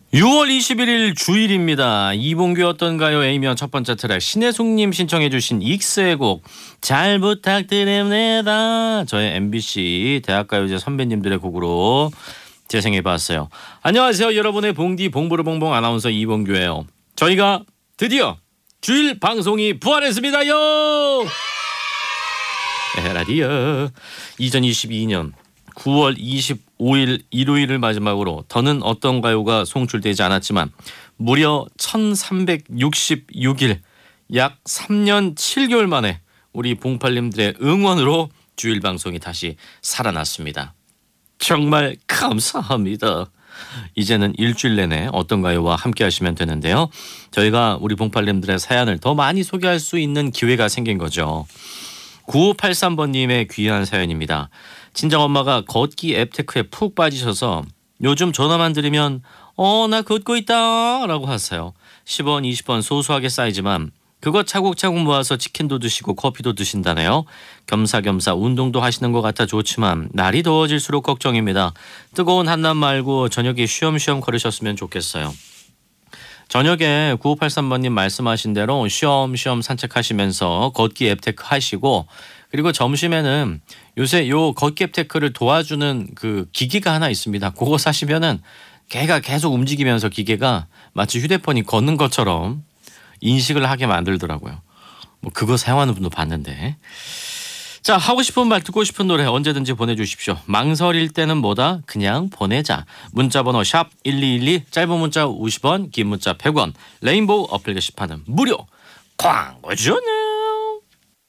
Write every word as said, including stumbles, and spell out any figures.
유월 이십일일 주일입니다. 이봉규 어떤가요? A면 첫 번째 트랙 신혜숙님 신청해 주신 익스의 곡 잘 부탁드립니다. 저의 엠비씨 대학가요제 선배님들의 곡으로 재생해봤어요. 안녕하세요. 여러분의 봉디 봉부르봉봉 아나운서 이봉규예요. 저희가 드디어 주일 방송이 부활했습니다요. 에라디어 이천이십이년 구월 이십오일 일요일을 마지막으로 더는 어떤가요가 송출되지 않았지만 무려 천삼백육십육일 약 삼 년 칠 개월 만에 우리 봉팔님들의 응원으로 주일 방송이 다시 살아났습니다. 정말 감사합니다. 이제는 일주일 내내 어떤가요와 함께 하시면 되는데요. 저희가 우리 봉팔님들의 사연을 더 많이 소개할 수 있는 기회가 생긴 거죠. 구오팔삼번님의 귀한 사연입니다. 친정엄마가 걷기 앱 테크에 푹 빠지셔서 요즘 전화만 드리면 어 나 걷고 있다 라고 하세요. 십 원 이십 원 소소하게 쌓이지만 그거 차곡차곡 모아서 치킨도 드시고 커피도 드신다네요. 겸사겸사 운동도 하시는 것 같아 좋지만 날이 더워질수록 걱정입니다. 뜨거운 한낮 말고 저녁에 쉬엄쉬엄 걸으셨으면 좋겠어요. 저녁에 구오팔삼번님 말씀하신 대로 쉬엄쉬엄 산책하시면서 걷기 앱테크 하시고 그리고 점심에는 요새 요 걷기 앱테크를 도와주는 그 기기가 하나 있습니다. 그거 사시면은 걔가 계속 움직이면서 기계가 마치 휴대폰이 걷는 것처럼 인식을 하게 만들더라고요. 뭐 그거 사용하는 분도 봤는데. 자, 하고 싶은 말 듣고 싶은 노래 언제든지 보내주십시오. 망설일 때는 뭐다? 그냥 보내자. 문자번호 샵 일이일이 짧은 문자 오십 원 긴 문자 백 원 레인보우 어플 게시판은 무료. 광고주는